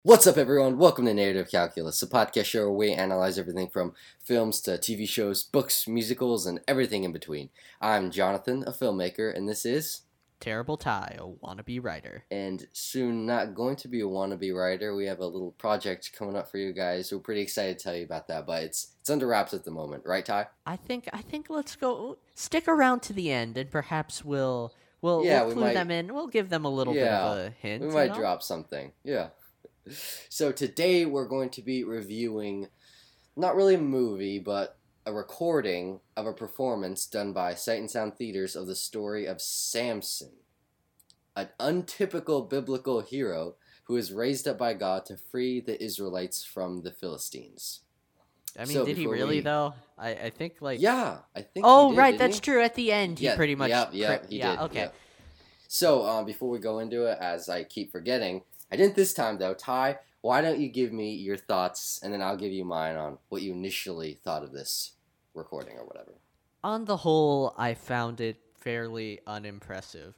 What's up, everyone? Welcome to Narrative Calculus, a podcast show where we analyze everything from films to TV shows, books, musicals, and everything in between. I'm Jonathan, a filmmaker, and this is... Terrible Ty, a wannabe writer. And soon not going to be a wannabe writer. We have a little project coming up for you guys. We're pretty excited to tell you about that, but it's under wraps at the moment, right, Ty? I think let's go stick around to the end, and perhaps we'll clue them in. We'll give them a little bit of a hint. We might drop something. Yeah. So today we're going to be reviewing, not really a movie, but a recording of a performance done by Sight and Sound Theaters of the story of Samson, an untypical biblical hero who is raised up by God to free the Israelites from the Philistines. I mean, did he really, though? I think, Yeah, I think Oh, he did, right, that's true. At the end, he pretty much... he did. Okay. Yeah. So, before we go into it, as I keep forgetting... I didn't this time, though. Ty, why don't you give me your thoughts, and then I'll give you mine on what you initially thought of this recording or whatever. On the whole, I found it fairly unimpressive.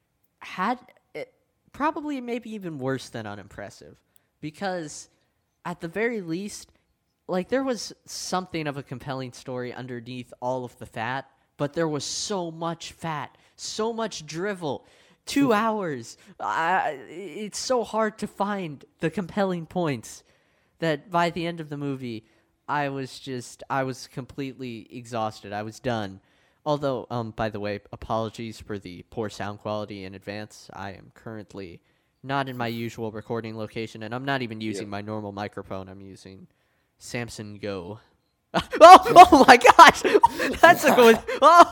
Probably maybe even worse than unimpressive. Because, at the very least, there was something of a compelling story underneath all of the fat, but there was so much fat, so much drivel. 2 hours. It's so hard to find the compelling points that by the end of the movie, I was completely exhausted. I was done. Although, by the way, apologies for the poor sound quality in advance. I am currently not in my usual recording location, and I'm not even using my normal microphone. I'm using Samson Go. Oh my gosh! That's a good...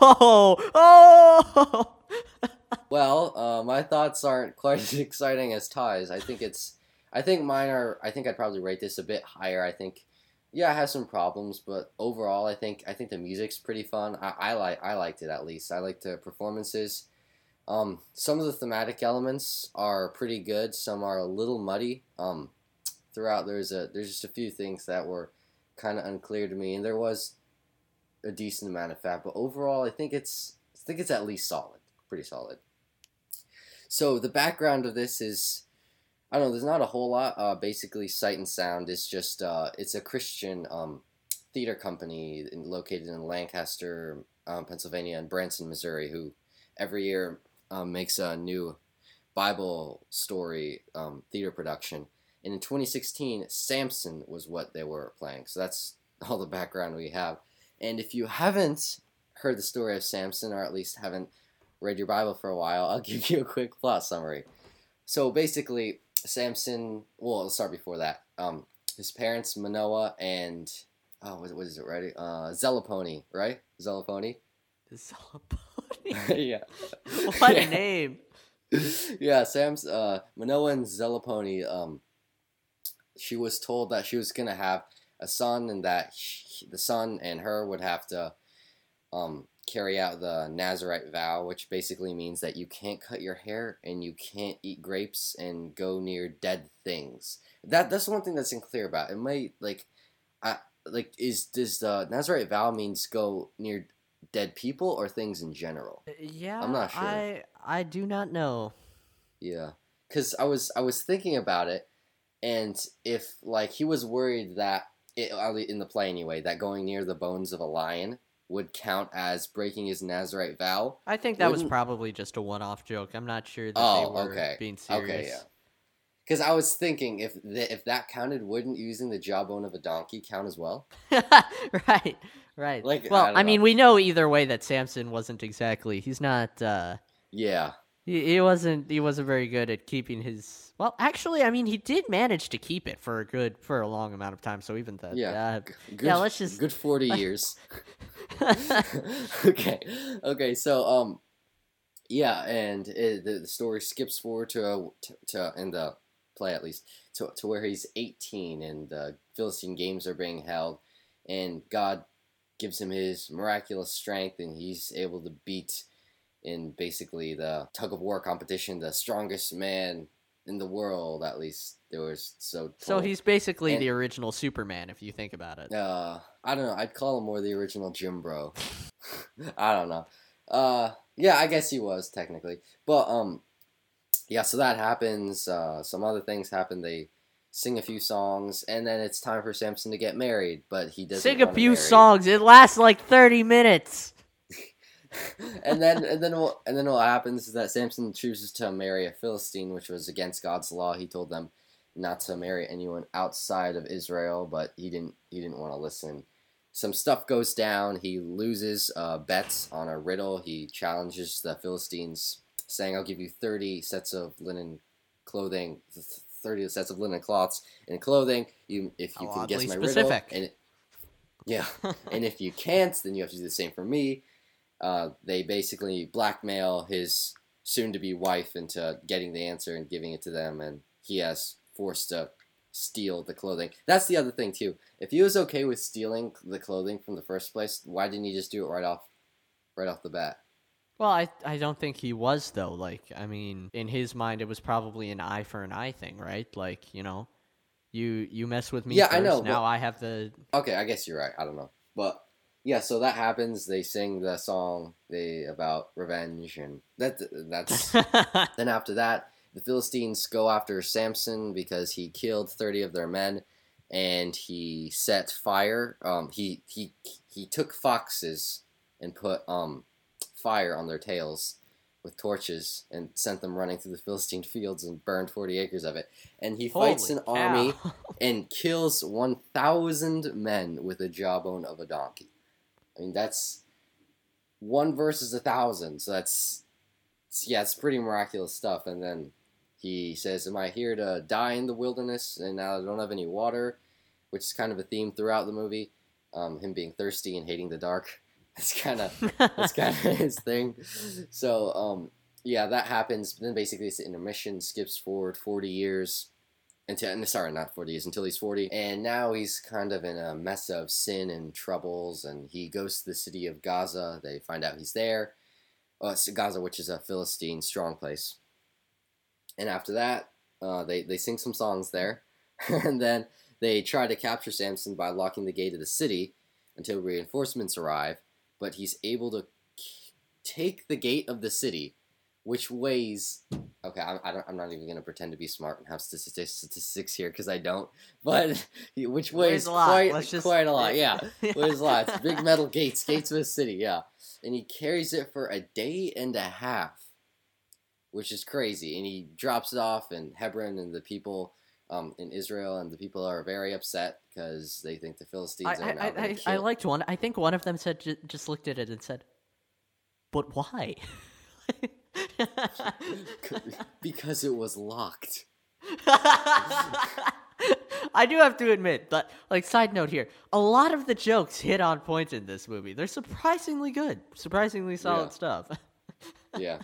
Oh! Well, my thoughts aren't quite as exciting as Ty's. I think I'd probably rate this a bit higher. I think, yeah, it has some problems, but overall, I think the music's pretty fun. I liked it, at least. I liked the performances. Some of the thematic elements are pretty good. Some are a little muddy. Throughout, there's just a few things that were kind of unclear to me, and there was a decent amount of fat. But overall, I think it's at least solid, pretty solid. So the background of this is, I don't know, there's not a whole lot. Basically, Sight and Sound is just, it's a Christian theater company located in Lancaster, Pennsylvania, and Branson, Missouri, who every year makes a new Bible story theater production. And in 2016, Samson was what they were playing. So that's all the background we have. And if you haven't heard the story of Samson, or at least haven't read your Bible for a while, I'll give you a quick plot summary. So basically, Samson, well, let's start before that. His parents, Manoah and, what is it, right? Zelopony, right? Zelopony? Zelopony? Yeah. What a name. Yeah, Manoah and Zelopony, she was told that she was going to have a son, and that the son and her would have to carry out the Nazirite vow, which basically means that you can't cut your hair and you can't eat grapes and go near dead things. That's one thing that's unclear about. It might does the Nazirite vow means go near dead people or things in general? Yeah, I'm not sure. I do not know. Yeah, because I was thinking about it, and if he was worried that in the play anyway, that going near the bones of a lion would count as breaking his Nazirite vow. I think that was probably just a one-off joke. I'm not sure that they were being serious. Okay, yeah. Because I was thinking, if that counted, wouldn't using the jawbone of a donkey count as well? Right. I mean, we know either way that Samson wasn't exactly... He's not... Yeah. He wasn't very good at keeping his... Well, actually, I mean, he did manage to keep it for a long amount of time, so even that... Yeah. Let's just... Good 40 years. Okay, so, yeah, and the story skips forward to in the play, at least, to where he's 18, and the Philistine games are being held, and God gives him his miraculous strength, and he's able to beat, in basically the tug-of-war competition, the strongest man in the world, at least there was So he's basically the original Superman, if you think about it. I don't know. I'd call him more the original Jim Bro. I don't know. Yeah, I guess he was technically, but yeah. So that happens. Some other things happen. They sing a few songs, and then it's time for Samson to get married, but he doesn't Sing a want to few marry. songs. It lasts like 30 minutes. and then what happens is that Samson chooses to marry a Philistine, which was against God's law. He told them not to marry anyone outside of Israel, but he didn't want to listen. Some stuff goes down. He loses bets on a riddle. He challenges the Philistines, saying, "I'll give you 30 sets of linen clothing, 30 sets of linen cloths and clothing. If you can guess my specific. riddle, and yeah, and if you can't, then you have to do the same for me." They basically blackmail his soon-to-be wife into getting the answer and giving it to them, and he has forced to steal the clothing. That's the other thing too. If he was okay with stealing the clothing from the first place, why didn't he just do it right off the bat? Well, I don't think he was, though. Like, I mean, in his mind, it was probably an eye for an eye thing, right? Like, you mess with me Yeah, first, I know. now I have the... Okay, I guess you're right. I don't know, but yeah. So that happens. They sing the song about revenge, and that's. Then after that, the Philistines go after Samson because he killed 30 of their men, and he set fire. He took foxes and put fire on their tails with torches and sent them running through the Philistine fields and burned 40 acres of it. And he fights an army and kills 1,000 men with a jawbone of a donkey. I mean, that's one versus 1,000, so it's pretty miraculous stuff. And then he says, "Am I here to die in the wilderness? And now I don't have any water," which is kind of a theme throughout the movie. Him being thirsty and hating the dark. That's kind of his thing. So yeah, that happens. Then basically, it's the intermission. Skips forward 40 years. Not 40 years, until he's 40. And now he's kind of in a mess of sin and troubles, and he goes to the city of Gaza. They find out he's there. Gaza, which is a Philistine strong place. And after that, they sing some songs there. And then they try to capture Samson by locking the gate of the city until reinforcements arrive. But he's able to take the gate of the city, which weighs... Okay, I'm not even going to pretend to be smart and have statistics here, because I don't. But which weighs quite a lot. Yeah, weighs a lot. It's big metal gates of the city, yeah. And he carries it for a day and a half, which is crazy. And he drops it off in Hebron, and the people in Israel, and the people are very upset because they think the Philistines are now going to kill. I liked one. I think one of them said, just looked at it and said, "But why?" Because it was locked. I do have to admit, but like, side note here, a lot of the jokes hit on point in this movie. They're surprisingly good, surprisingly solid stuff. Yeah.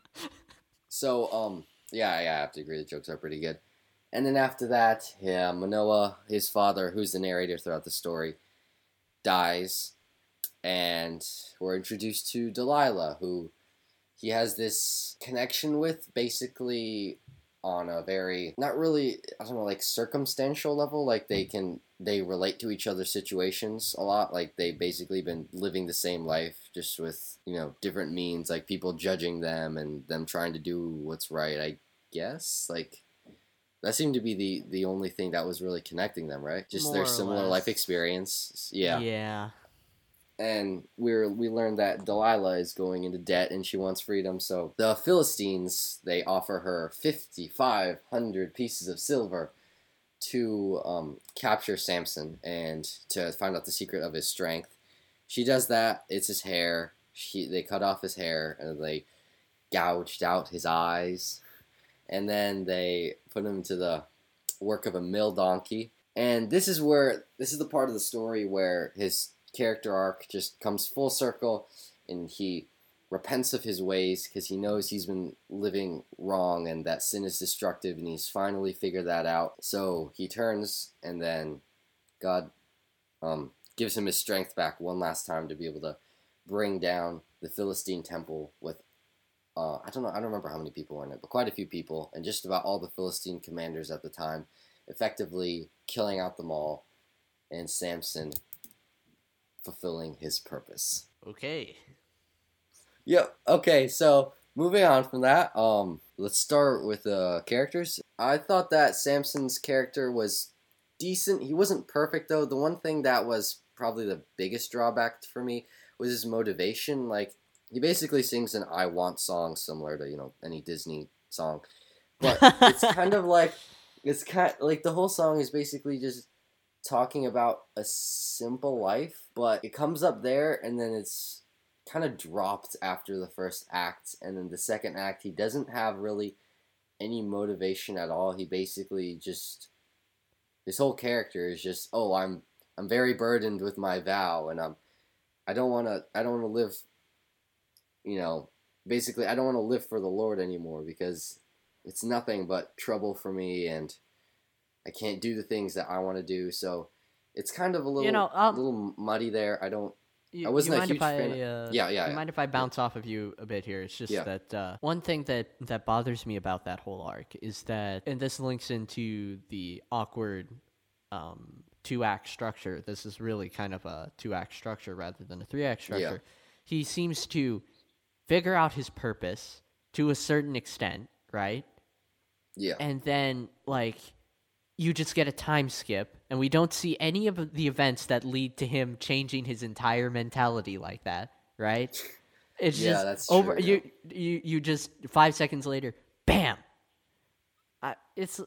So yeah, I have to agree. The jokes are pretty good. And then after that, yeah, Manoah, his father, who's the narrator throughout the story, dies, and we're introduced to Delilah, who he has this connection with, basically on a very, not really, I don't know, like circumstantial level. Like they relate to each other's situations a lot. Like they've basically been living the same life, just with, different means, like people judging them and them trying to do what's right, I guess. Like that seemed to be the only thing that was really connecting them, right? Just their similar life experience. Yeah. Yeah. And we learned that Delilah is going into debt and she wants freedom. So the Philistines, they offer her 5,500 pieces of silver to capture Samson and to find out the secret of his strength. She does that. It's his hair. They cut off his hair and they gouged out his eyes. And then they put him to the work of a mill donkey. And this is the part of the story where his character arc just comes full circle, and he repents of his ways because he knows he's been living wrong and that sin is destructive, and he's finally figured that out. So he turns, and then God gives him his strength back one last time to be able to bring down the Philistine temple with I don't remember how many people were in it, but quite a few people, and just about all the Philistine commanders at the time, effectively killing out them all, and Samson fulfilling his purpose. Okay. Yep. Okay, so moving on from that, let's start with the characters. I thought that Samson's character was decent. He wasn't perfect though. The one thing that was probably the biggest drawback for me was his motivation. Like he basically sings an "I Want" song, similar to any Disney song, but it's kind of like the whole song is basically just talking about a simple life, but it comes up there and then it's kind of dropped after the first act, and then the second act he doesn't have really any motivation at all. He basically just his whole character is just, oh, I'm very burdened with my vow, and I don't want to live, you know, basically I don't want to live for the Lord anymore because it's nothing but trouble for me, and I can't do the things that I want to do. So it's kind of a little muddy there. I You wasn't a mind huge if I fan. you mind if I bounce off of you a bit here? It's just Yeah. that one thing that bothers me about that whole arc is that, and this links into the awkward two-act structure. This is really kind of a two-act structure rather than a three-act structure. He seems to figure out his purpose to a certain extent, right? Yeah. And then like you just get a time skip, and we don't see any of the events that lead to him changing his entire mentality like that, right? It's Yeah, just that's over. true, You just 5 seconds later, bam. It's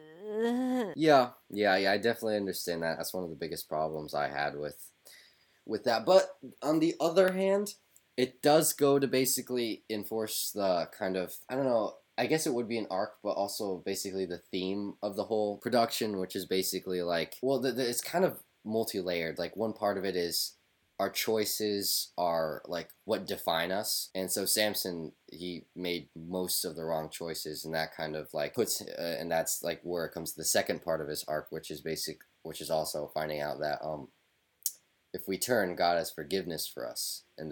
Yeah, I definitely understand that. That's one of the biggest problems I had with that. But on the other hand, it does go to basically enforce the kind of, I don't know, I guess it would be an arc, but also basically the theme of the whole production, which is basically like, well, it's kind of multi-layered. Like one part of it is our choices are like what define us, and so Samson, he made most of the wrong choices, and that kind of like and that's like where it comes to the second part of his arc, which is also finding out that if we turn, God has forgiveness for us, and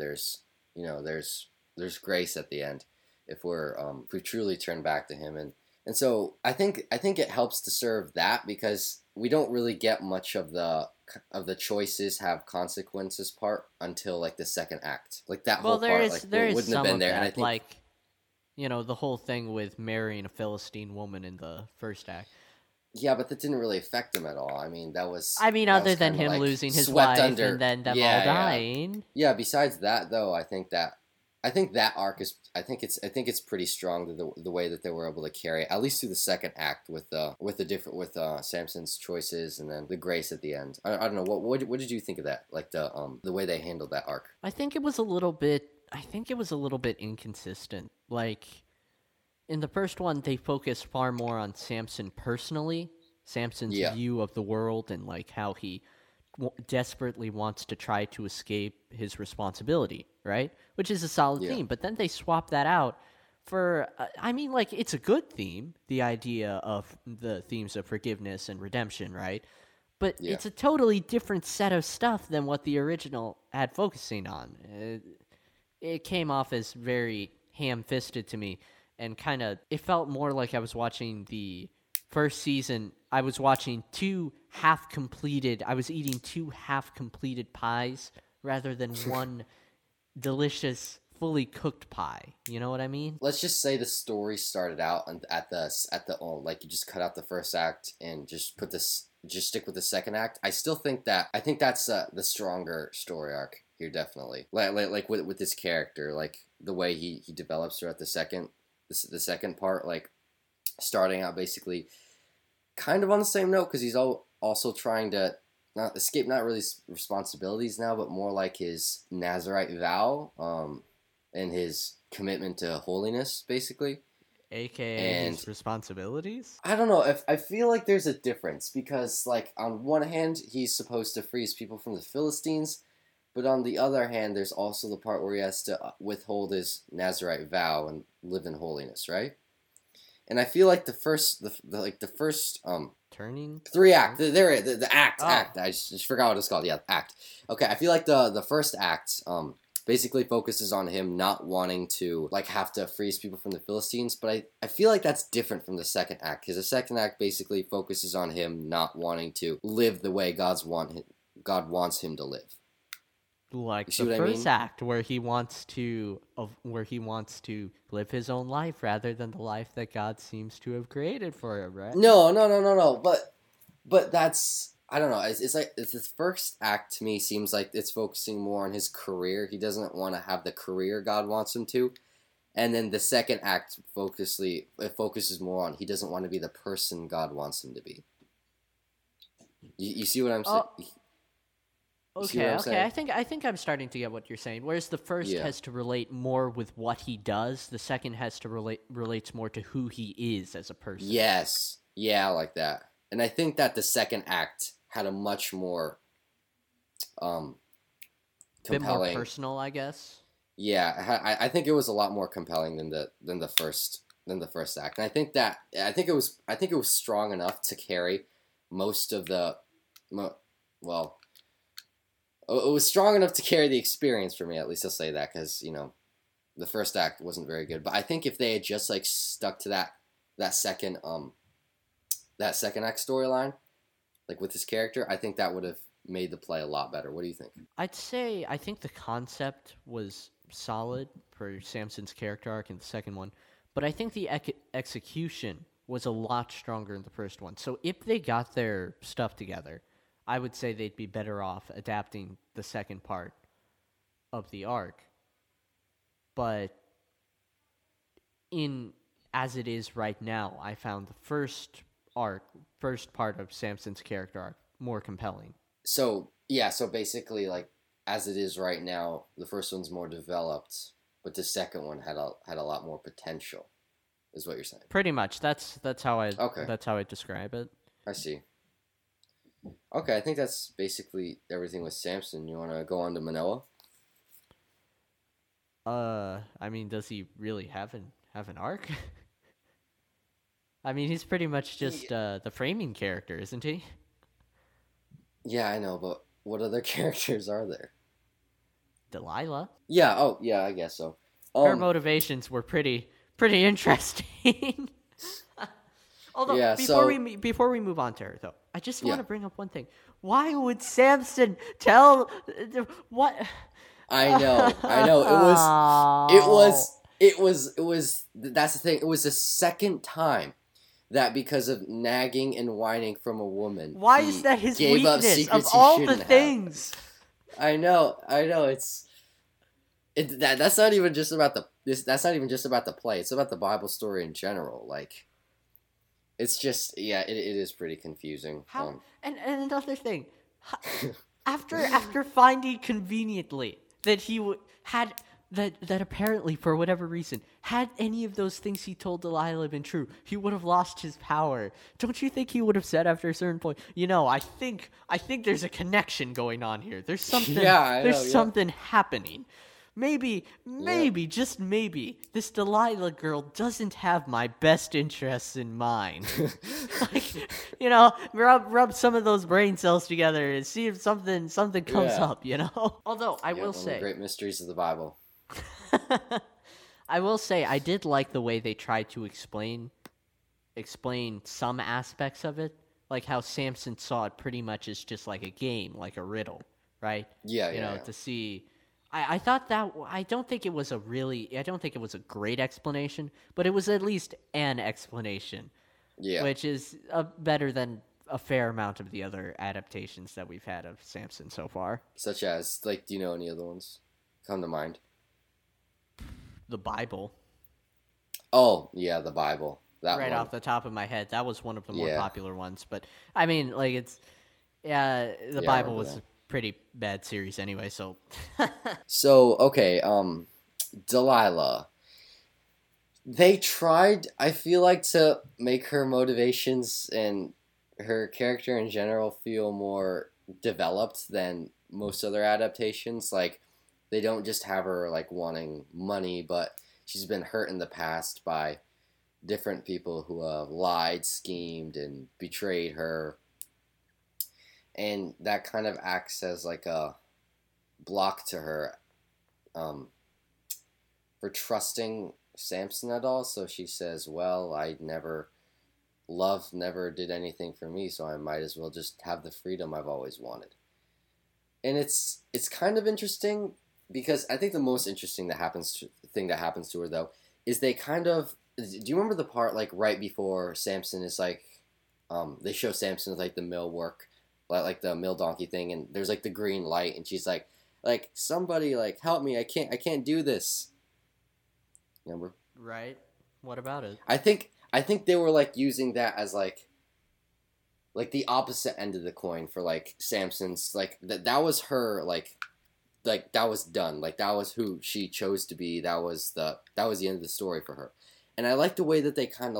there's grace at the end if we truly turn back to Him, and so I think it helps to serve that because we don't really get much of the choices have consequences part until like the second act, like that whole part like there is wouldn't have some been of there, that, and I think like the whole thing with marrying a Philistine woman in the first act. yeah, but that didn't really affect him at all. I mean, that was I mean, that other was than kind of him like losing his swept wife under. and then them all Yeah, dying. yeah. Besides that, though, I think that arc is. I think it's pretty strong the way that they were able to carry it, at least through the second act with Samson's choices and then the grace at the end. I don't know what did you think of that? Like the way they handled that arc. I think it was a little bit. I think it was a little bit inconsistent. Like in the first one, they focused far more on Samson personally, Samson's Yeah. view of the world, and like how he desperately wants to try to escape his responsibility, right? Which is a solid Yeah. theme. But then they swap that out for, I mean, like, it's a good theme, the idea of the themes of forgiveness and redemption, right? But Yeah. it's a totally different set of stuff than what the original had focusing on. It came off as very ham-fisted to me, and kind of, it felt more like I was watching the first season. I was watching I was eating two half-completed pies rather than one delicious, fully cooked pie. You know what I mean? Let's just say the story started out at the like you just cut out the first act and just stick with the second act. I think that's the stronger story arc here, definitely. Like with this character, like the way he develops throughout the second part, like starting out basically kind of on the same note because he's also trying to not escape not really responsibilities now, but more like his Nazarite vow, and his commitment to holiness, basically. AKA And his responsibilities? I don't know if I feel like there's a difference because, like, on one hand, he's supposed to free his people from the Philistines, but on the other hand, there's also the part where he has to withhold his Nazarite vow and live in holiness, right? And I feel like the first Turning? three act, the act, Oh. act. I just forgot what it's called. Yeah, act. Okay, I feel like the first act, basically focuses on him not wanting to like have to free his people from the Philistines, but I feel like that's different from the second act because the second act basically focuses on him not wanting to live the way God wants him to live. Like You see the what I first mean? act where he wants to live his own life rather than the life that God seems to have created for him, right? No, no, no, no, no. But that's I don't know. It's like it's his first act to me seems like it's focusing more on his career. He doesn't want to have the career God wants him to. And then the second act it focuses more on he doesn't want to be the person God wants him to be. You see what I'm saying? Oh, You see what I'm okay. saying? I think I'm starting to get what you're saying. Whereas the first Yeah. has to relate more with what he does, the second has to relates more to who he is as a person. Yes. Yeah, I like that. And I think that the second act had a much more um Bit more compelling. personal, I guess. Yeah, I think it was a lot more compelling than the first act. And I think it was strong enough to carry most of the well, it was strong enough to carry the experience for me, at least I'll say that, because the first act wasn't very good. But I think if they had just like stuck to that second that second act storyline, like with his character, I think that would have made the play a lot better. What do you think? I'd say I think the concept was solid for Samson's character arc in the second one, but I think the execution was a lot stronger in the first one. So if they got their stuff together, I would say they'd be better off adapting the second part of the arc. But in as it is right now, I found the first part of Samson's character arc more compelling. So yeah, so basically, like as it is right now, the first one's more developed, but the second one had a lot more potential, is what you're saying. Pretty much. That's how I Okay, that's how I describe it. I see. Okay, I think that's basically everything with Samson. You want to go on to Manoa? I mean, does he really have an arc? I mean, he's pretty much just the framing character, isn't he? Yeah, I know, but what other characters are there? Delilah. Yeah. Oh, yeah. I guess so. Her motivations were pretty interesting. Although Yeah. So before we move on to her though, I just want yeah, to bring up one thing. Why would Samson tell what? I know. I know. It was. That's the thing. It was the second time that because of nagging and whining from a woman, Why he is that his gave up weakness of secrets he all the shouldn't have. things? I know. That's not even just about That's not even just about the play. It's about the Bible story in general. Like, it's just it is pretty confusing. How and another thing, after finding conveniently that had that apparently for whatever reason had any of those things he told Delilah been true, he would have lost his power. Don't you think he would have said after a certain point, I think there's a connection going on here. There's something. Yeah, there's yeah. something happening. Maybe, just maybe, this Delilah girl doesn't have my best interests in mind. Like, rub some of those brain cells together and see if something comes Yeah. up, Although, I will One of the say, great mysteries of the Bible. I will say, I did like the way they tried to explain some aspects of it, like how Samson saw it pretty much as just like a game, like a riddle, right? Yeah. To see. I thought that I don't think it was a great explanation, but it was at least an explanation, Yeah. which is better than a fair amount of the other adaptations that we've had of Samson so far. Such as, like, do you know any other ones come to mind? The Bible, Oh, yeah, the Bible. That right one. off the top of my head, that was one of the more Yeah. popular ones. But I mean, like the Yeah, I Bible remember was that. a pretty bad series anyway. So So, okay, Delilah. They tried, I feel like, to make her motivations and her character in general feel more developed than most other adaptations. Like, they don't just have her, like, wanting money, but she's been hurt in the past by different people who have lied, schemed, and betrayed her. And that kind of acts as, like, a block to her for trusting Samson at all. So she says, well, love never did anything for me, so I might as well just have the freedom I've always wanted. and it's kind of interesting because I think the most interesting thing that happens to her though is they kind of do you remember the part like right before Samson is like they show Samson with like the mill work like the mill donkey thing and there's like the green light and she's like somebody like help me I can't do this, remember? Right. What about it? I think they were like using that as like the opposite end of the coin for like Samson's like that was her like that was done, like that was who she chose to be, that was the end of the story for her. And I like the way that they kind of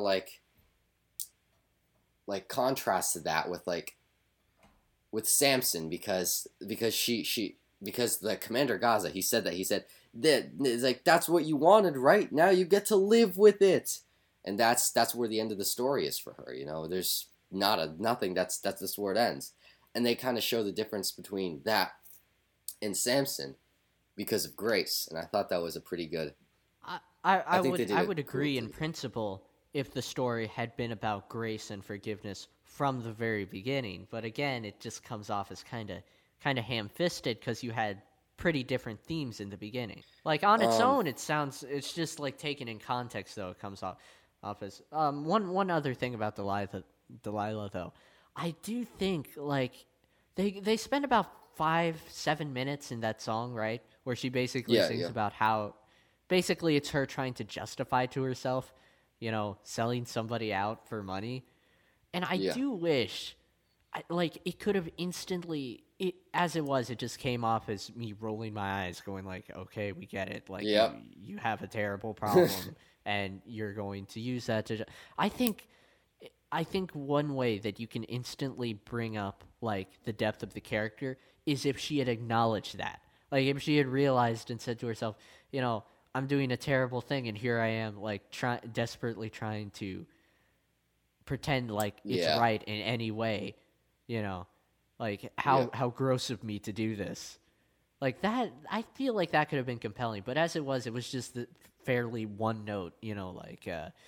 like contrasted that with Samson because she because the Commander Gaza he said that it's like that's what you wanted, right? Now you get to live with it. And that's where the end of the story is for her, you know. There's nothing. That's just where it ends. And they kind of show the difference between that and Samson because of Grace, and I thought that was a pretty good. I would agree in principle if the story had been about grace and forgiveness from the very beginning. But again, it just comes off as kind of ham-fisted because you had pretty different themes in the beginning. Like on its own, it's just like taken in context though. It comes off as one other thing about Delilah though, I do think like they spend about 5-7 minutes in that song, right, where she basically sings about how basically it's her trying to justify to herself, you know, selling somebody out for money. And I do wish, like, it could have instantly, as it was, it just came off as me rolling my eyes, going like, okay, we get it. Like, you have a terrible problem, and you're going to use that to... I think one way that you can instantly bring up, like, the depth of the character is if she had acknowledged that. Like, if she had realized and said to herself, you know, I'm doing a terrible thing, and here I am, like, desperately trying to pretend like it's right in any way, you know, like how gross of me to do this. Like that, I feel like that could have been compelling, but as it was just the fairly one note, you know, like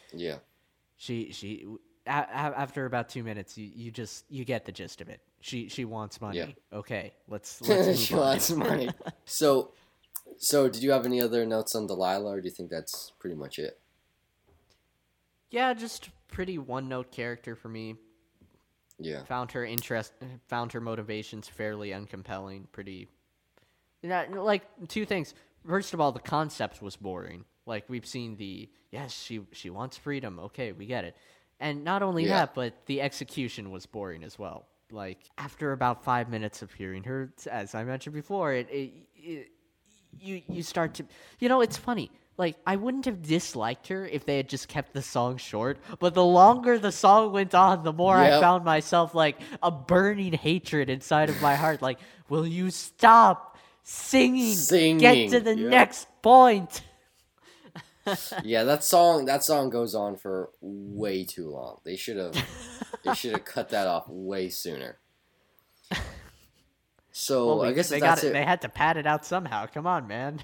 she after about 2 minutes, you get the gist of it. She wants money. Yeah. Okay, let's move she on. wants money. So did you have any other notes on Delilah, or do you think that's pretty much it? Yeah, just pretty one-note character for me. Yeah. Found her motivations fairly uncompelling. Pretty, like two things. First of all, the concept was boring. Like we've seen she wants freedom. Okay, we get it. And not only that, but the execution was boring as well. Like after about 5 minutes of hearing her, as I mentioned before, you start to, you know, it's funny. Like, I wouldn't have disliked her if they had just kept the song short, but the longer the song went on, the more I found myself, like, a burning hatred inside of my heart. Like, will you stop singing? Get to the next point. Yeah, that song goes on for way too long. They should have cut that off way sooner. So, I guess that's it. They had to pad it out somehow. Come on, man.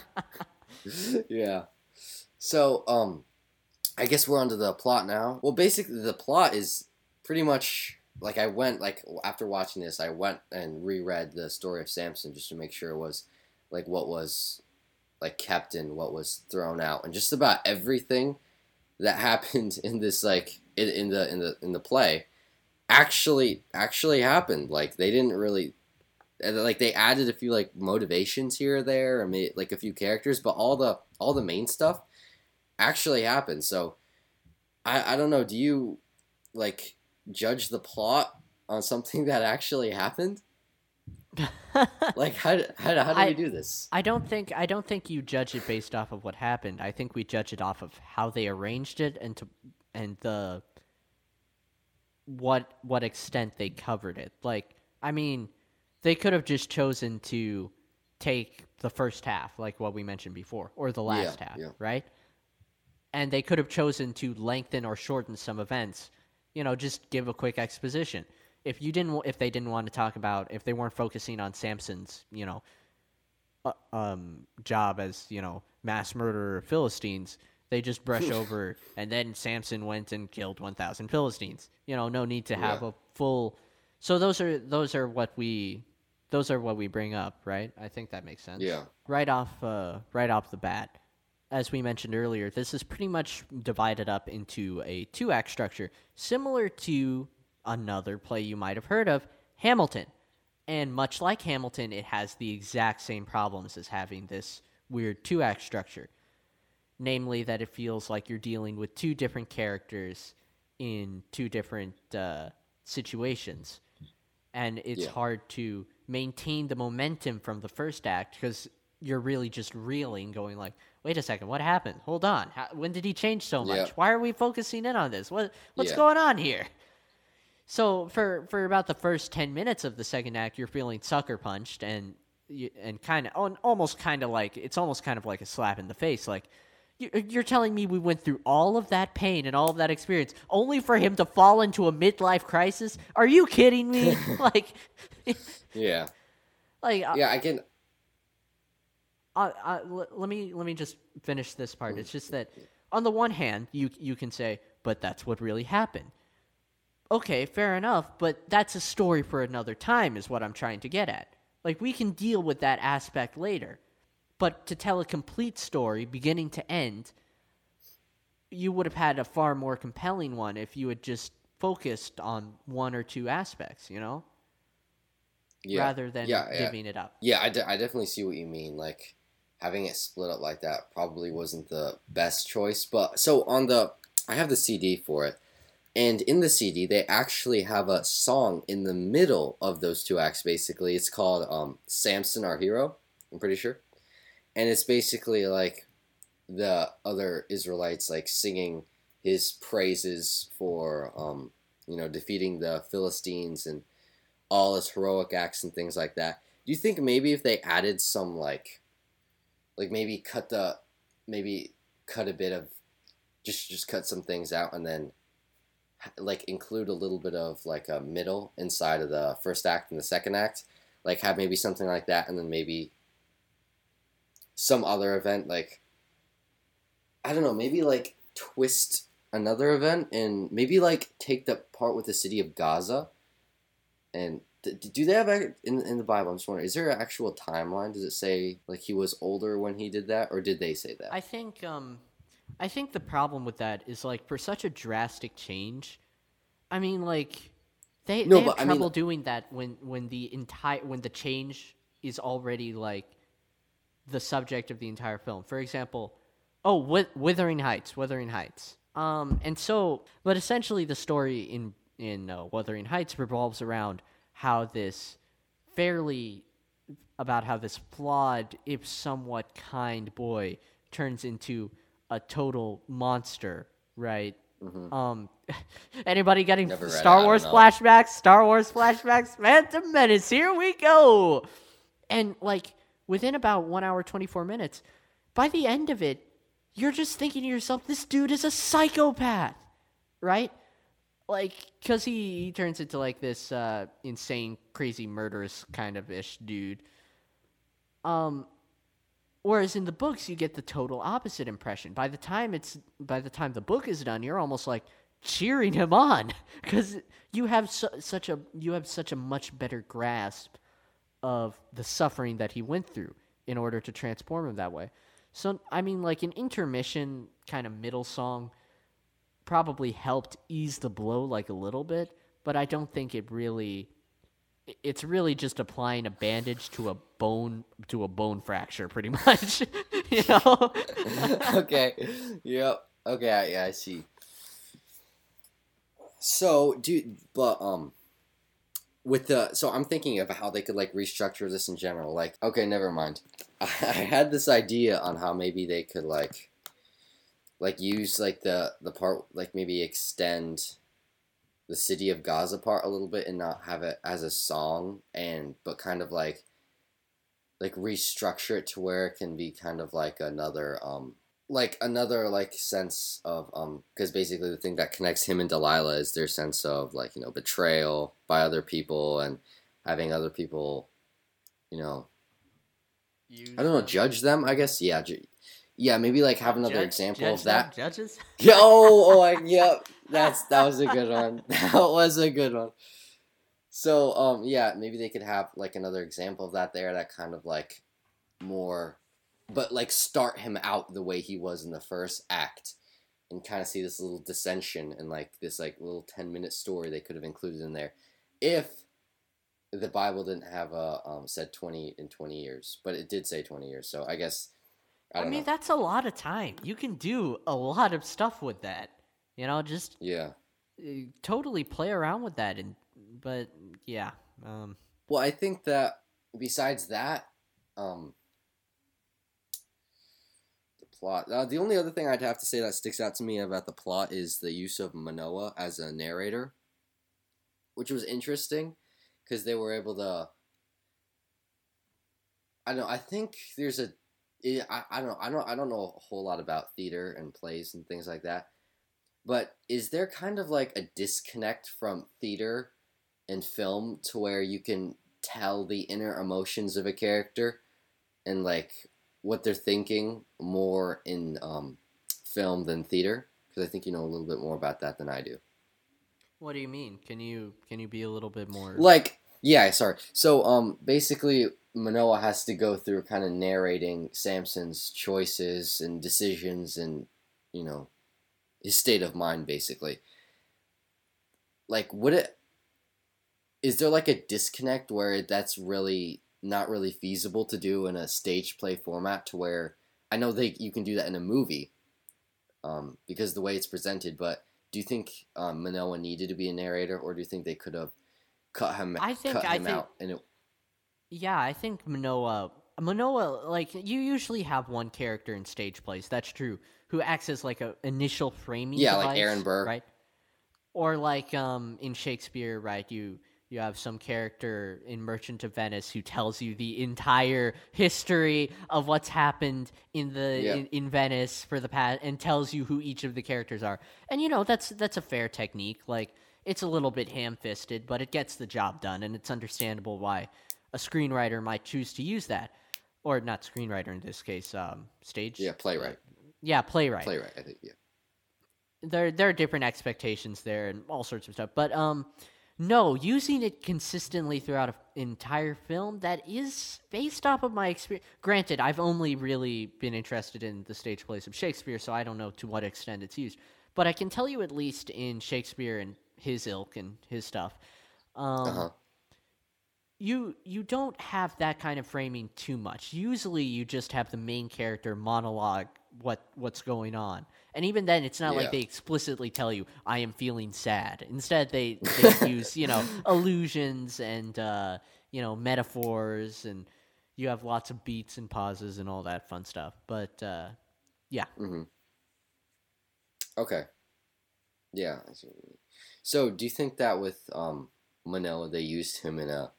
Yeah. So, I guess we're onto the plot now. Well, basically, the plot is pretty much like after watching this, I went and reread the story of Samson just to make sure it was like what was like kept and what was thrown out, and just about everything that happened in this like in the play actually happened. Like they didn't really. Like they added a few like motivations here or there, or made like a few characters, but all the main stuff actually happened. So I don't know. Do you like judge the plot on something that actually happened? Like how do we do this? I don't think you judge it based off of what happened. I think we judge it off of how they arranged it and the what extent they covered it. Like I mean. They could have just chosen to take the first half, like what we mentioned before, or the last half, right? And they could have chosen to lengthen or shorten some events, you know, just give a quick exposition. If they didn't want to talk about, if they weren't focusing on Samson's, you know, job as, you know, mass murderer of Philistines, they just brush over, and then Samson went and killed 1,000 Philistines. You know, no need to have a full. So those are what we those are what we bring up, right? I think that makes sense. Yeah. Right off the bat, as we mentioned earlier, this is pretty much divided up into a 2-act structure, similar to another play you might have heard of, Hamilton. And much like Hamilton, it has the exact same problems as having this weird 2-act structure. Namely, that it feels like you're dealing with two different characters in two different situations. And it's hard to maintain the momentum from the first act because you're really just reeling, going like, wait a second, what happened? Hold on. When did he change so much? Yeah. Why are we focusing in on this? What's going on here? So for about the first 10 minutes of the second act, you're feeling sucker punched and kind of almost kind of like a slap in the face. Like, you're telling me we went through all of that pain and all of that experience only for him to fall into a midlife crisis? Are you kidding me? Like, Yeah. Like, yeah, I can. let me just finish this part. It's just that on the one hand, you can say, but that's what really happened. Okay, fair enough, but that's a story for another time is what I'm trying to get at. Like, we can deal with that aspect later. But to tell a complete story, beginning to end, you would have had a far more compelling one if you had just focused on one or two aspects, you know? Yeah. Rather than divvying it up. Yeah, I definitely see what you mean. Like, having it split up like that probably wasn't the best choice. But, so I have the CD for it. And in the CD, they actually have a song in the middle of those two acts, basically. It's called Samson, Our Hero, I'm pretty sure. And it's basically like the other Israelites like singing his praises for, defeating the Philistines and all his heroic acts and things like that. Do you think maybe if they added some like maybe cut a bit of, just cut some things out and then like include a little bit of like a middle inside of the first act and the second act, like have maybe something like that, and then maybe some other event, like, I don't know, maybe like twist another event and maybe like take the part with the city of Gaza and do they have in the Bible? I'm just wondering, is there an actual timeline? Does it say like he was older when he did that, or did they say that? I think the problem with that is like for such a drastic change, I mean, like they have trouble doing that when the change is already like the subject of the entire film. For example, Wuthering Heights. And so, but essentially the story in Wuthering Heights revolves around how this flawed, if somewhat kind boy turns into a total monster, right? Mm-hmm. Anybody getting Star Wars flashbacks? Star Wars flashbacks? Phantom Menace, here we go! And like, within about 1 hour, 24 minutes, by the end of it, you're just thinking to yourself, this dude is a psychopath, right? Like, because he turns into, like, this insane, crazy, murderous kind of ish dude. Whereas in the books, you get the total opposite impression. By the time the book is done, you're almost, like, cheering him on. Because you have such a much better grasp of the suffering that he went through in order to transform him that way. So, I mean, like, an intermission kind of middle song probably helped ease the blow, like, a little bit, but I don't think it's really just applying a bandage to a bone fracture, pretty much, you know? Okay. Yep. Okay, yeah, I see. So, so I'm thinking of how they could like restructure this in general. Like, okay, never mind. I had this idea on how maybe they could like use like the part, like maybe extend the city of Gaza part a little bit and not have it as a song, but kind of like restructure it to where it can be kind of like another sense of because basically the thing that connects him and Delilah is their sense of like, you know, betrayal by other people and having other people, you know, I don't know, judge them, I guess. Yeah, maybe like have another example of that. Judges? Yeah, that was a good one. That was a good one. So yeah, maybe they could have like another example of that there, that kind of like more, but like start him out the way he was in the first act, and kind of see this little dissension and like this like little 10-minute story they could have included in there, if the Bible didn't have a said 20 in 20 years, but it did say 20 years. So I guess I I don't mean, know. that's a lot of time. You can do a lot of stuff with that. Just Yeah. totally play around with that. But yeah, um, Well, I think that besides that, um, the plot. The only other thing I'd have to say that sticks out to me about the plot is the use of Manoa as a narrator, which was interesting because they were able to. I don't know. I think there's a. I don't know. I don't know a whole lot about theater and plays and things like that. But is there kind of like a disconnect from theater and film to where you can tell the inner emotions of a character and like what they're thinking more in film than theater? Because I think you know a little bit more about that than I do. what do you mean? Can you be a little bit more? Like, yeah, sorry. So basically Manoa has to go through kind of narrating Samson's choices and decisions and you know his state of mind basically. Like, would it is there like a disconnect where that's really not really feasible to do in a stage play format, to where I know they you can do that in a movie because the way it's presented, but do you think Manoa needed to be a narrator, or do you think they could have I think cut I him think out and it Yeah, I think Manoa, like you usually have one character in stage plays. That's true. Who acts as like a initial framing yeah, like Aaron device, Burr. right? Or like in Shakespeare, right? You have some character in Merchant of Venice who tells you the entire history of what's happened Yeah. in Venice for the past, and tells you who each of the characters are. And that's a fair technique. Like, it's a little bit ham-fisted, but it gets the job done, and it's understandable why a screenwriter might choose to use that, or not screenwriter in this case, stage. Yeah, playwright. Yeah, playwright. Playwright, I think, yeah. There are different expectations there and all sorts of stuff. But no, using it consistently throughout an entire film, that is based off of my experience. Granted, I've only really been interested in the stage plays of Shakespeare, so I don't know to what extent it's used. But I can tell you, at least in Shakespeare and his ilk and his stuff, Uh-huh. you don't have that kind of framing too much. Usually you just have the main character monologue what's going on. And even then it's not like Yeah. they explicitly tell you I am feeling sad. Instead they use, allusions and metaphors, and you have lots of beats and pauses and all that fun stuff. But yeah. Mhm. Okay. Yeah, I see what you mean. So, do you think that with Manoa they used him in a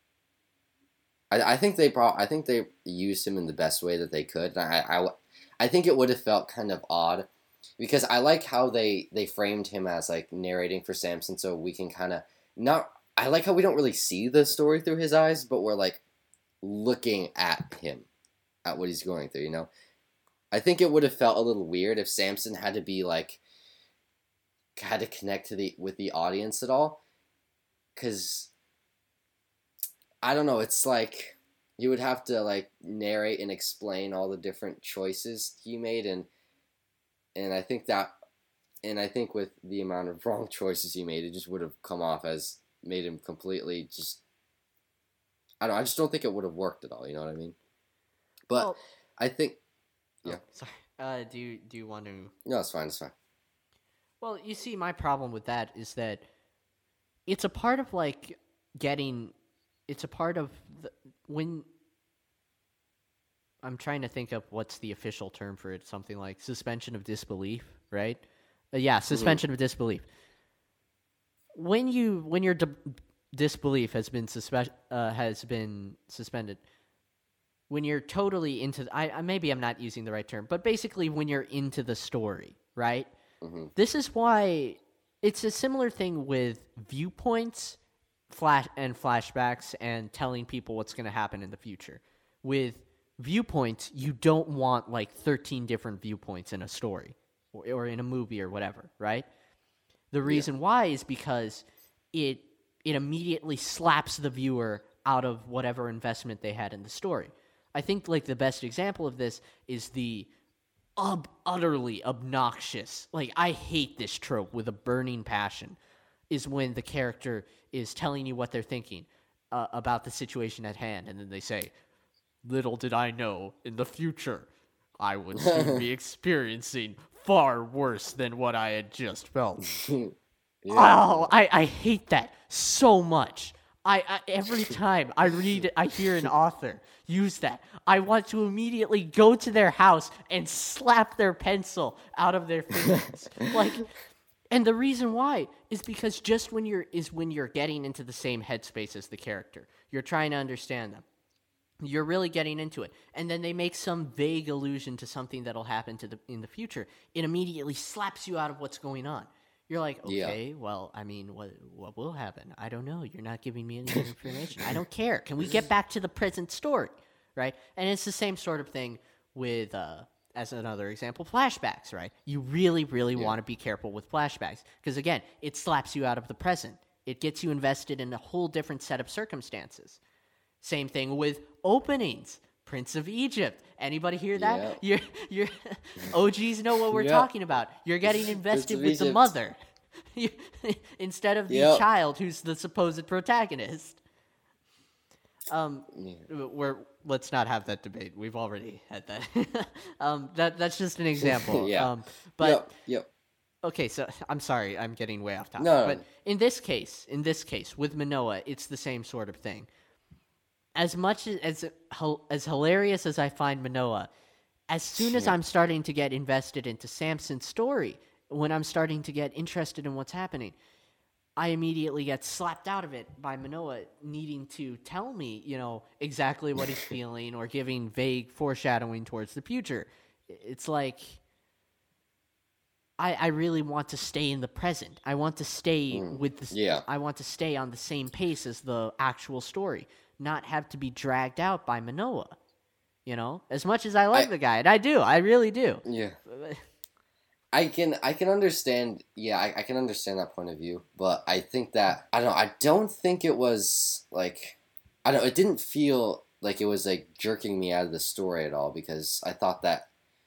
I think I think they used him in the best way that they could. And I think it would have felt kind of odd because I like how they framed him as like narrating for Samson, so we can kind of not. I like how we don't really see the story through his eyes, but we're like looking at him, at what he's going through. I think it would have felt a little weird if Samson had to be like had to connect to the with the audience at all, because I don't know. It's like you would have to like narrate and explain all the different choices he made, and I think that, and I think with the amount of wrong choices he made, it just would have come off as made him completely just. I don't. I just don't think it would have worked at all. You know what I mean? But Well, I think. Yeah. sorry. Do you want to? No, it's fine. It's fine. Well, you see, my problem with that is that it's a part of like getting. It's a part of when I'm trying to think of what's the official term for it. Something like suspension of disbelief, right? Yeah, suspension of disbelief. When your disbelief has been suspended, when you're totally into, I maybe I'm not using the right term, but basically when you're into the story, right? Mm-hmm. This is why it's a similar thing with viewpoints, flashbacks, and telling people what's going to happen in the future. With viewpoints, you don't want like 13 different viewpoints in a story or in a movie or whatever, right? The reason why is because it it immediately slaps the viewer out of whatever investment they had in the story. I think like the best example of this is the utterly obnoxious, like I hate this trope with a burning passion, is when the character is telling you what they're thinking about the situation at hand, and then they say, "Little did I know, in the future, I would soon be experiencing far worse than what I had just felt." Yeah. Oh, I hate that so much. Every time I hear an author use that, I want to immediately go to their house and slap their pencil out of their fingers. Like, and the reason why is because just when you're getting into the same headspace as the character, you're trying to understand them. You're really getting into it, and then they make some vague allusion to something that'll happen in the future. It immediately slaps you out of what's going on. You're like, okay, well, I mean, what will happen? I don't know. You're not giving me any information. I don't care. Can we get back to the present story, right? And it's the same sort of thing with, as another example, flashbacks, right? You really, really want to be careful with flashbacks because, again, it slaps you out of the present. It gets you invested in a whole different set of circumstances. Same thing with openings. Prince of Egypt. Anybody hear that? Yeah. You're OGs know what we're talking about. You're getting invested with the mother instead of the child who's the supposed protagonist. Let's not have that debate. We've already had that. That's just an example. But okay, so I'm sorry, I'm getting way off topic. No. But in this case, with Manoa, it's the same sort of thing. As much as hilarious as I find Manoa, as soon as I'm starting to get invested into Samson's story, when I'm starting to get interested in what's happening, I immediately get slapped out of it by Manoa needing to tell me, exactly what he's feeling or giving vague foreshadowing towards the future. It's like I really want to stay in the present. I want to stay I want to stay on the same pace as the actual story. Not have to be dragged out by Manoa, as much as I like the guy, and I really do. Yeah, I can understand. Yeah, I can understand that point of view, but I think that I don't know. I don't think it was like it didn't feel like it was like jerking me out of the story at all because I thought that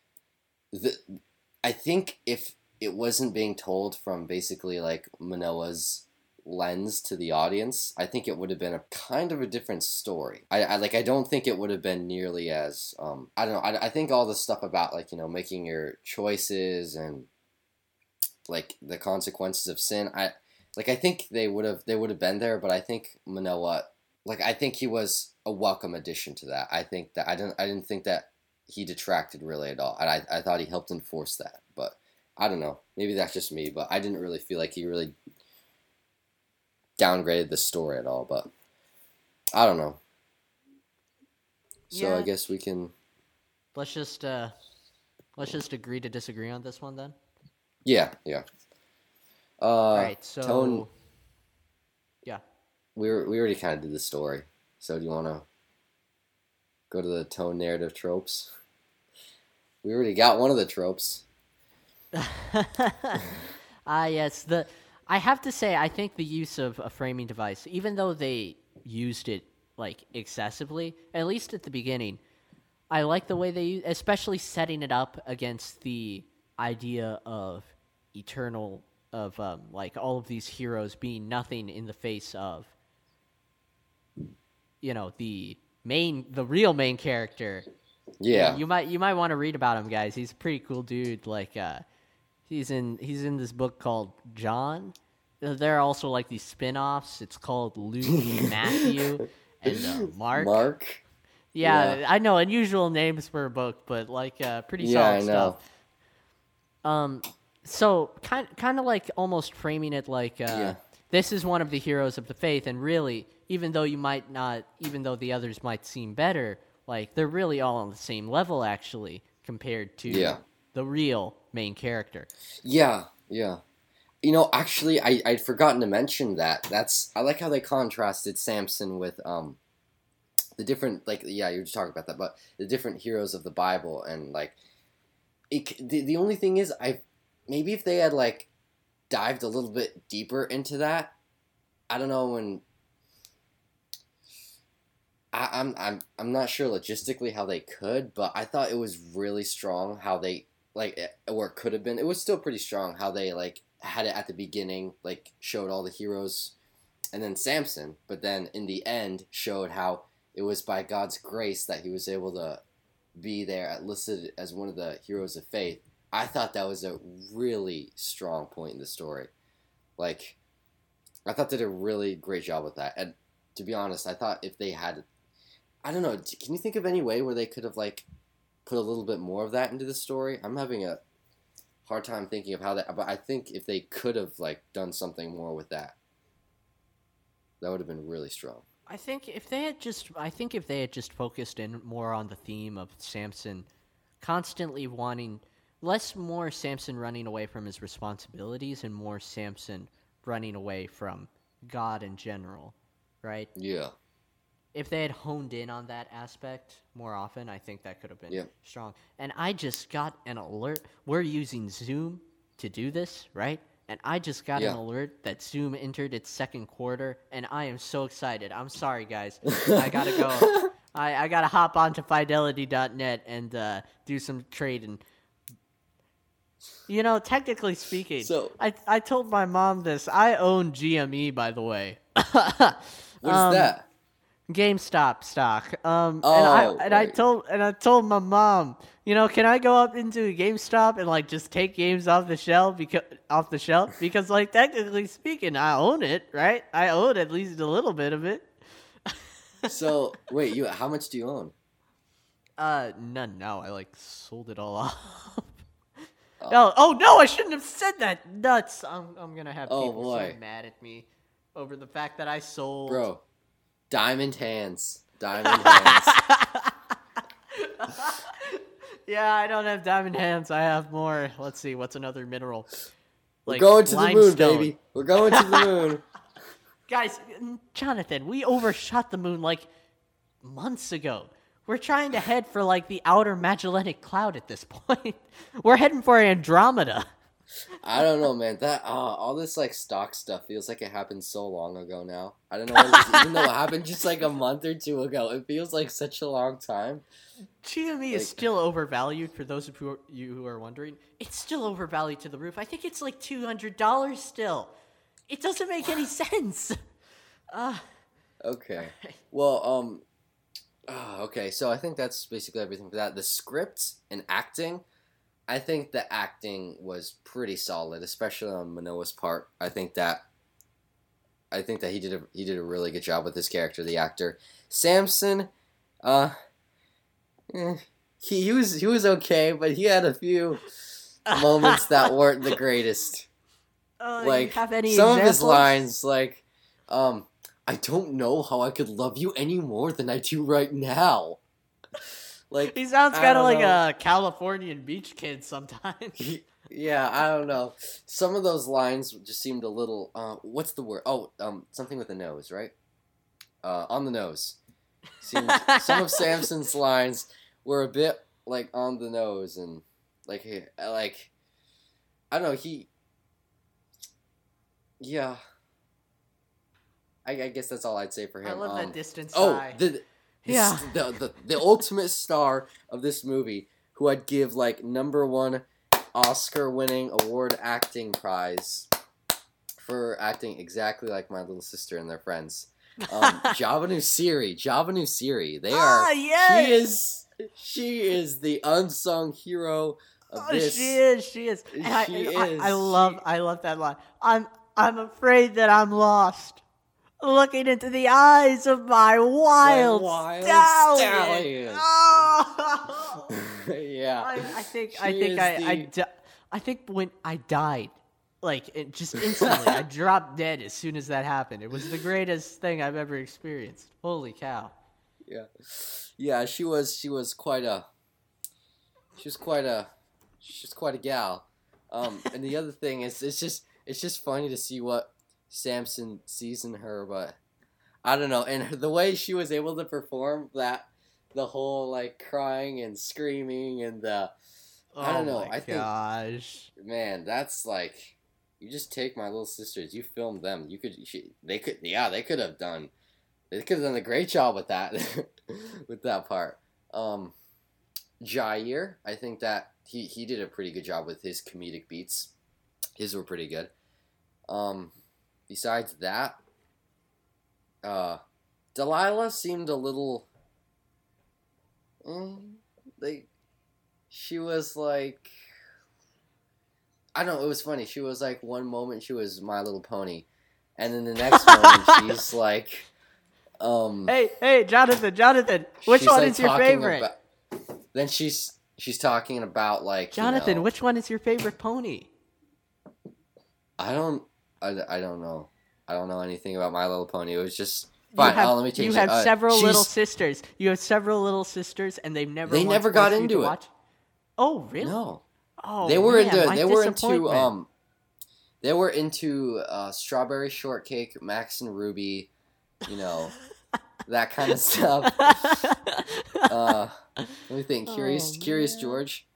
I think if it wasn't being told from basically like Manoa's lens to the audience, I think it would have been a kind of a different story. I don't think it would have been nearly as I don't know. I think all the stuff about like making your choices and like the consequences of sin. I think they would have been there, but I think Manoa, I think he was a welcome addition to that. I think that I didn't think that he detracted really at all, and I thought he helped enforce that. But I don't know. Maybe that's just me, but I didn't really feel like he really downgraded the story at all, but I don't know. So I guess we can. Let's just agree to disagree on this one then. Yeah. All right. So. Tone. Yeah. We already kind of did the story. So do you want to go to the tone narrative tropes? We already got one of the tropes. Yes. I have to say, I think the use of a framing device, even though they used it excessively, at least at the beginning, I like the way they use, especially setting it up against the idea of eternal, of all of these heroes being nothing in the face of, the real main character. Yeah. You might want to read about him, guys. He's a pretty cool dude. He's in this book called John. There are also these spin-offs. It's called Lucy, Matthew, and Mark. Mark? Yeah, I know, unusual names for a book, but pretty solid stuff. So kind of almost framing it this is one of the heroes of the faith, and really, even though the others might seem better, they're really all on the same level actually compared to the real main character. Yeah. Actually, I'd forgotten to mention that. I like how they contrasted Samson with the different you were just talking about that, but the different heroes of the Bible, and the only thing is maybe if they had dived a little bit deeper into that, I don't know when. I'm not sure logistically how they could, but I thought it was really strong how they or it could have been. It was still pretty strong how they like had it at the beginning, like showed all the heroes, and then Samson, but then in the end showed how it was by God's grace that he was able to be there, listed as one of the heroes of faith. I thought that was a really strong point in the story. Like, I thought they did a really great job with that. And to be honest, I thought if they had, I don't know, can you think of any way where they could have like put a little bit more of that into the story? I'm having a hard time thinking of how that, but I think if they could have like done something more with that, that would have been really strong. I think if they had just focused in more on the theme of Samson constantly wanting more Samson running away from his responsibilities and more Samson running away from God in general, right? Yeah. If they had honed in on that aspect more often, I think that could have been strong. And I just got an alert. We're using Zoom to do this, right? And I just got an alert that Zoom entered its second quarter, and I am so excited. I'm sorry, guys. I gotta go. I gotta hop onto Fidelity.net and do some trading. You know, technically speaking, So I told my mom this. I own GME, by the way. what is that? GameStop stock. Right. I told my mom, you know, can I go up into a GameStop and like just take games off the shelf because like technically speaking, I own it, right? I own at least a little bit of it. So wait, how much do you own? None now. I like sold it all off. No, I shouldn't have said that. Nuts. I'm gonna have people so mad at me over the fact that I sold. Bro, diamond hands. Yeah, I don't have diamond hands. I have more. Let's see, what's another mineral? Like we're going to the moon, baby. We're going to the moon. Guys, Jonathan, we overshot the moon like months ago. We're trying to head for like the outer Magellanic Cloud at this point. We're heading for Andromeda. I don't know, man. That all this like stock stuff feels like it happened so long ago now. I don't know what it is, even though it happened just like a month or two ago. It feels like such a long time. GME is still overvalued for those of you who are wondering. It's still overvalued to the roof. I think it's like $200 still. It doesn't make any sense. Okay. Well, okay. So I think that's basically everything for that. The script and acting, I think the acting was pretty solid, especially on Manoa's part. I think that he did a really good job with this character, the actor. Samson, he was okay, but he had a few moments that weren't the greatest. Like have any some examples? of his lines, like, I don't know how I could love you any more than I do right now. Like he sounds kind of like a Californian beach kid sometimes. Yeah, I don't know. Some of those lines just seemed a little. What's the word? Oh, something with a nose, right? On the nose. Some of Samson's lines were a bit like on the nose, and like I don't know. Yeah. I guess that's all I'd say for him. I love that distant sigh. Yeah. The ultimate star of this movie, who I'd give like #1 Oscar-winning award acting prize for acting exactly like my little sister and their friends. Javanu Siri. They are. Yes! She is the unsung hero of this. She is. I love that line. I'm afraid that I'm lost. Looking into the eyes of my wild stallion. Oh! Yeah. I think when I died, like just instantly, I dropped dead as soon as that happened. It was the greatest thing I've ever experienced. Holy cow. Yeah, she was quite a gal. And the other thing is it's just funny to see what Samson sees in her, but I don't know. And the way she was able to perform that, the whole like crying and screaming and I don't know. Gosh, man, that's like, you just take My Little Sisters. You filmed them. They could have done. They could have done a great job with that, with that part. Jair, I think that he did a pretty good job with his comedic beats. His were pretty good. Besides that, Delilah seemed a little. She was like. I don't know, it was funny. She was like, one moment she was My Little Pony, and then the next moment she's like, Hey, Jonathan, which one is your favorite? Then she's talking about like, Jonathan, which one is your favorite pony? I don't know. I don't know anything about My Little Pony. It was just fine. Let me change it. You have several little sisters. You have several little sisters, and they never got into it. Watch. Oh, really? No. Oh, they were into Strawberry Shortcake, Max and Ruby, that kind of stuff. Let me think. Curious George.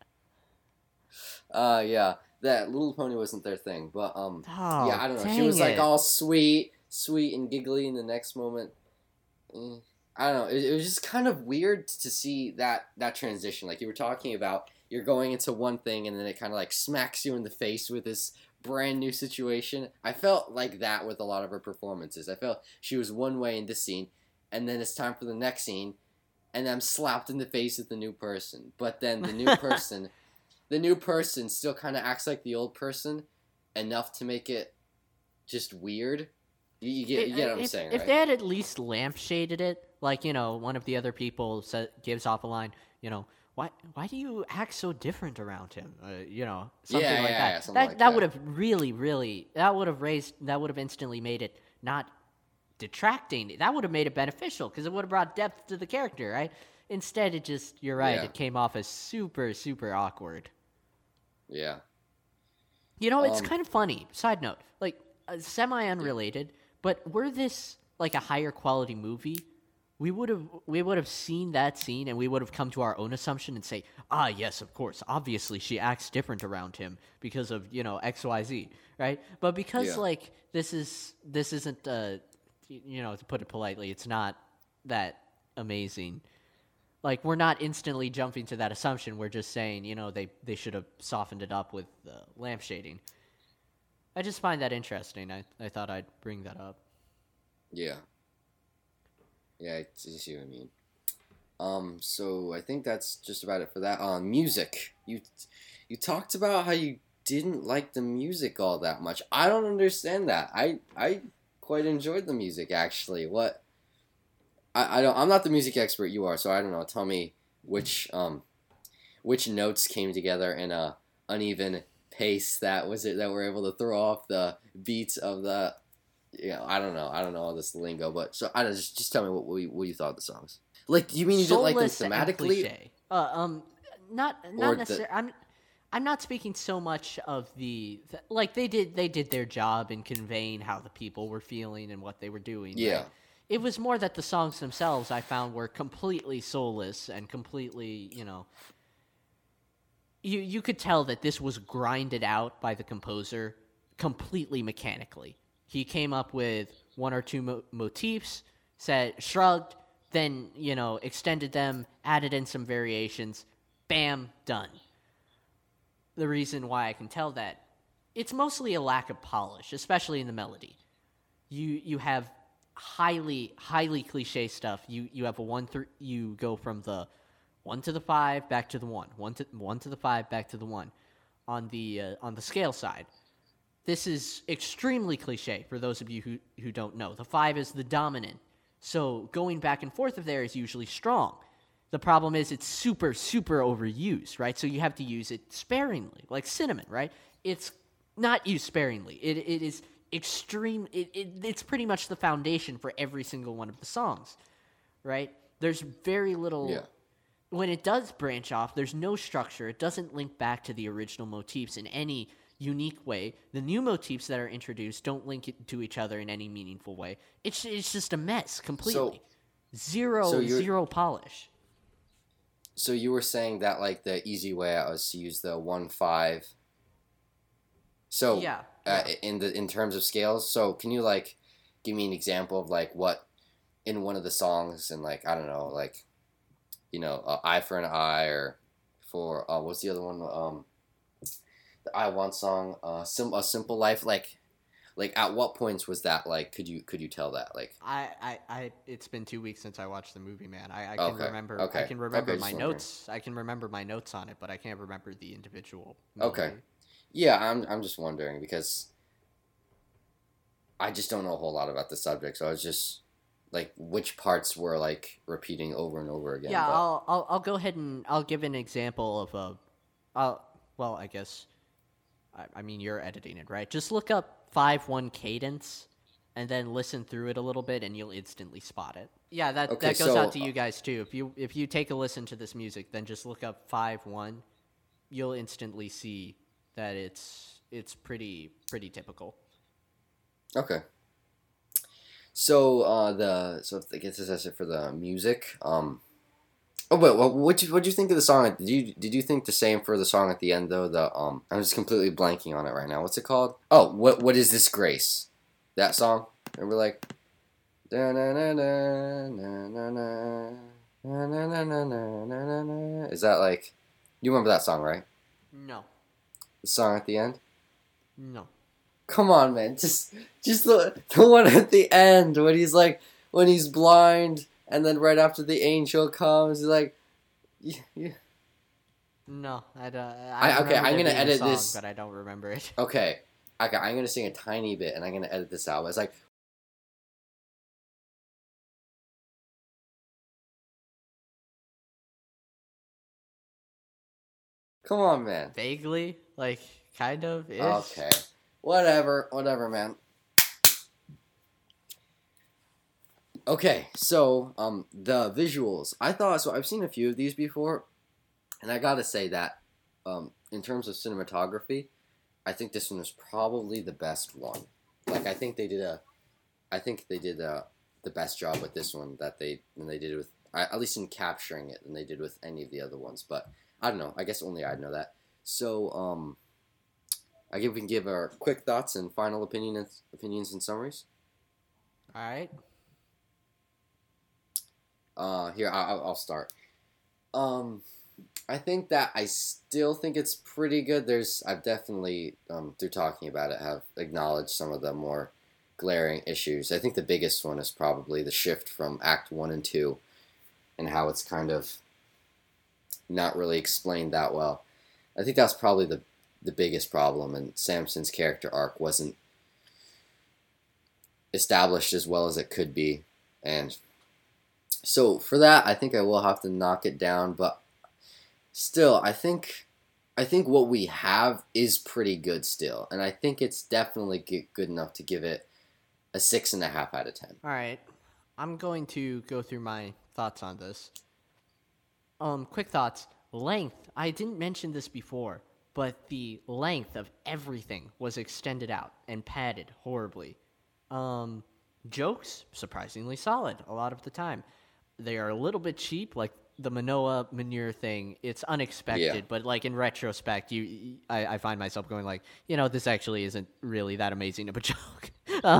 Yeah, that Little Pony wasn't their thing, but yeah, I don't know. She was like all sweet and giggly in the next moment. I don't know. It was just kind of weird to see that transition. Like you were talking about. You're going into one thing, and then it kind of like smacks you in the face with this brand new situation. I felt like that with a lot of her performances. I felt she was one way in this scene, and then it's time for the next scene, and I'm slapped in the face with the new person. But then the new person still kind of acts like the old person enough to make it just weird. You get what I'm saying, right? If they had at least lampshaded it, like, one of the other people gives off a line, why do you act so different around him? Something like that. That would have really, that would have instantly made it not detracting. That would have made it beneficial because it would have brought depth to the character, right? Instead, you're right, It came off as super, super awkward. Yeah. It's kind of funny. Side note, like, semi-unrelated, but were this, like, a higher quality movie, we would have seen that scene and we would have come to our own assumption and say, yes, of course, obviously she acts different around him because of, XYZ, right? But because like this isn't to put it politely, it's not that amazing. Like we're not instantly jumping to that assumption. We're just saying, they should have softened it up with lamp shading. I just find that interesting. I thought I'd bring that up. Yeah. Yeah, I see what I mean. So I think that's just about it for that. Music. You talked about how you didn't like the music all that much. I don't understand that. I quite enjoyed the music actually. What? I'm not the music expert you are, so I don't know. Tell me which notes came together in a uneven pace that were able to throw off the beats of the. I don't know all this lingo, but so I don't just tell me what you thought of the songs. Like, you mean you didn't like them thematically? Not necessarily. I'm not speaking so much of like they did their job in conveying how the people were feeling and what they were doing. Yeah. Right? It was more that the songs themselves I found were completely soulless and completely, you could tell that this was grinded out by the composer completely mechanically. He came up with one or two motifs, shrugged, then, extended them, added in some variations, bam, done. The reason why I can tell that, it's mostly a lack of polish, especially in the melody. You have highly cliche stuff. You have you go from the 1 to the 5 back to the 1, 1 to the 5 back to the 1 on the scale side. This is extremely cliche for those of you who don't know. The 5 is the dominant. So going back and forth of there is usually strong. The problem is it's super, super overused, right? So you have to use it sparingly, like Cinnamon, right? It's not used sparingly. It is extreme. It's pretty much the foundation for every single one of the songs, right? There's very little... Yeah. When it does branch off, there's no structure. It doesn't link back to the original motifs in any unique way. The new motifs that are introduced don't link it to each other in any meaningful way. It's just a mess completely. Zero polish. So you were saying that like the easy way out was to use the 1-5. So yeah, in terms of scales. So can you like give me an example of like what in one of the songs and like I don't know like eye for an eye or for what's the other one the I Want song a simple life like at what points was that like could you tell that like it's been 2 weeks since I watched the movie, man. I can remember okay I can remember okay, my just wondering. notes. I can remember my notes on it, but I can't remember the individual melody. Okay. Yeah, I'm just wondering because I just don't know a whole lot about the subject, so I was just like which parts were like repeating over and over again. Yeah, But I'll go ahead and I'll give an example of well, I guess I mean you're editing it, right? Just look up 5/1 cadence and then listen through it a little bit and you'll instantly spot it. Yeah, that okay, that goes so out to you guys too. If you take a listen to this music, then just look up 5/1, you'll instantly see that it's pretty typical. okay. So if I guess that's it for the music. Oh, but what'd you think of the song? Did you think the same for the song at the end though? I'm just completely blanking on it right now. What's it called? Oh, what is this grace? That song? And we're like, da na na na na na na na na na na na na. Is that like, you remember that song, right? No. The song at the end. No. Come on, man. Just the one at the end when he's blind. And then right after the angel comes, he's like, yeah. No, I don't. Okay, I'm gonna edit song, this, but I don't remember it. Okay, I'm gonna sing a tiny bit, and I'm gonna edit this out. It's like, come on, man. Vaguely, like kind of. Ish. Okay, whatever, man. Okay, so the visuals. I've seen a few of these before, and I gotta say that in terms of cinematography, I think this one was probably the best one. Like I think they did the best job with this one than they did with at least in capturing it than they did with any of the other ones. But I don't know. I guess only I'd know that. So I guess we can give our quick thoughts and final opinions and summaries. All right. Here, I'll start. I think that I still think it's pretty good. I've definitely, through talking about it, have acknowledged some of the more glaring issues. I think the biggest one is probably the shift from Act 1 and 2 and how it's kind of not really explained that well. I think that's probably the biggest problem, and Samson's character arc wasn't established as well as it could be, and so for that, I think I will have to knock it down, but still, I think what we have is pretty good still, and I think it's definitely good enough to give it a 6.5 out of 10. All right, I'm going to go through my thoughts on this. Quick thoughts. Length. I didn't mention this before, but the length of everything was extended out and padded horribly. Jokes, surprisingly solid a lot of the time. They are a little bit cheap, like the Manoa manure thing. It's unexpected, but like in retrospect, I find myself going like, this actually isn't really that amazing of a joke.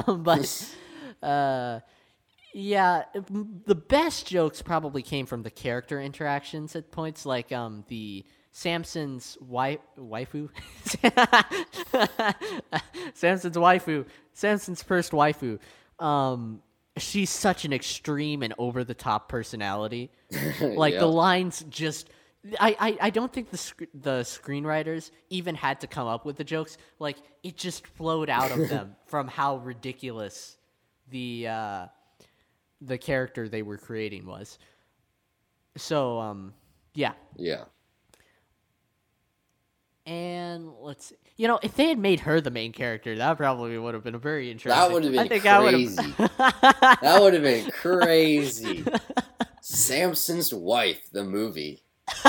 Yeah, the best jokes probably came from the character interactions at points, like the Samson's waifu, Samson's first waifu. She's such an extreme and over-the-top personality. Like, Yeah. the lines just... I don't think the screenwriters even had to come up with the jokes. Like, it just flowed out of them from how ridiculous the character they were creating was. So, yeah. Yeah. And let's see. If they had made her the main character, that probably would have been a very interesting. That would have been I think crazy. That would have been crazy. Samson's Wife, the movie.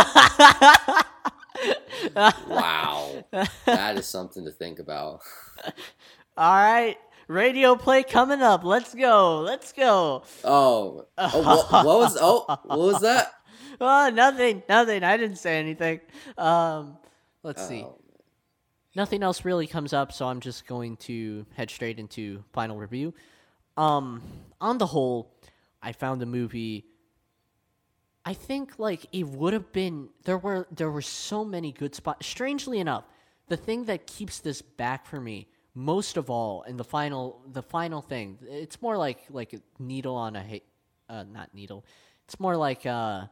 Wow. That is something to think about. All right. Radio play coming up. Let's go. What was that? Oh, nothing. I didn't say anything. Let's see. nothing else really comes up, so I'm just going to head straight into final review. On the whole, I found the movie. I think like it would have been there were so many good spots. Strangely enough, the thing that keeps this back for me most of all, and the final thing, it's more like a needle on a not needle. It's more like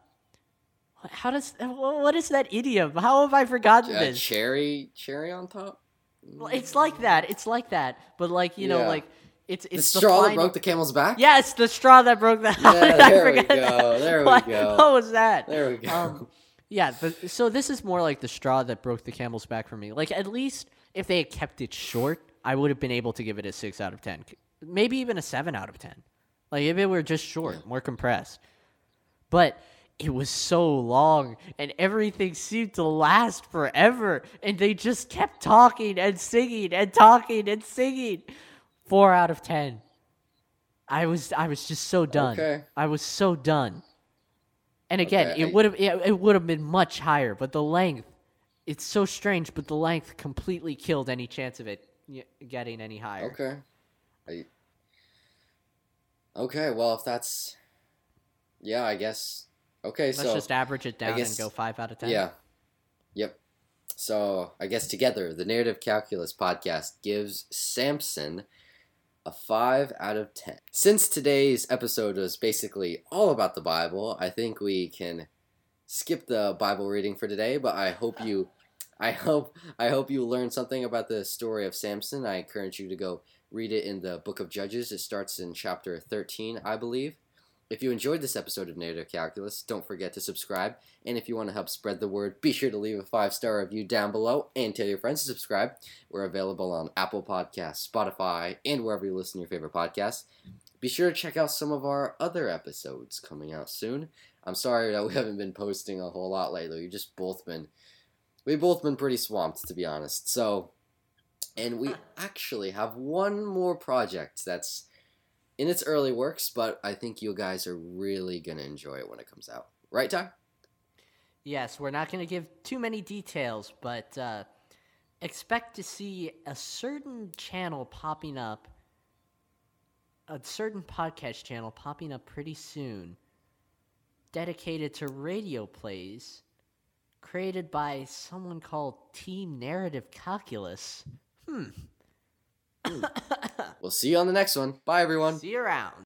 what is that idiom? How have I forgotten this? Cherry on top. It's like that. It's like that. But like Yeah. like it's The straw final... that broke the camel's back? Yes, the straw that broke the... Yeah, there we go. There we go. What was that? There we go. Yeah, so this is more like the straw that broke the camel's back for me. Like, at least if they had kept it short, I would have been able to give it a 6 out of 10. Maybe even a 7 out of 10. Like, if it were just short, more compressed. But it was so long, and everything seemed to last forever, and they just kept talking and singing and talking and singing. 4 out of 10. I was just so done. Okay. I was so done. And again, Okay, it would have been much higher, but the length, it's so strange, but the length completely killed any chance of it getting any higher. Okay. Okay, well, if that's... Yeah, I guess... Okay, Let's just average it down and go 5 out of 10. Yeah. Yep. So, I guess together, the Narrative Calculus podcast gives Samson a 5 out of 10. Since today's episode was basically all about the Bible, I think we can skip the Bible reading for today, but I hope you learned something about the story of Samson. I encourage you to go read it in the book of Judges. It starts in chapter 13, I believe. If you enjoyed this episode of Narrative Calculus, don't forget to subscribe. And if you want to help spread the word, be sure to leave a 5-star review down below and tell your friends to subscribe. We're available on Apple Podcasts, Spotify, and wherever you listen to your favorite podcasts. Be sure to check out some of our other episodes coming out soon. I'm sorry that we haven't been posting a whole lot lately. We've both been pretty swamped, to be honest. So, and we actually have one more project that's in its early works, but I think you guys are really going to enjoy it when it comes out. Right, Ty? Yes, we're not going to give too many details, but expect to see a certain channel popping up, a certain podcast channel popping up pretty soon, dedicated to radio plays, created by someone called Team Narrative Calculus. We'll see you on the next one. Bye, everyone. See you around.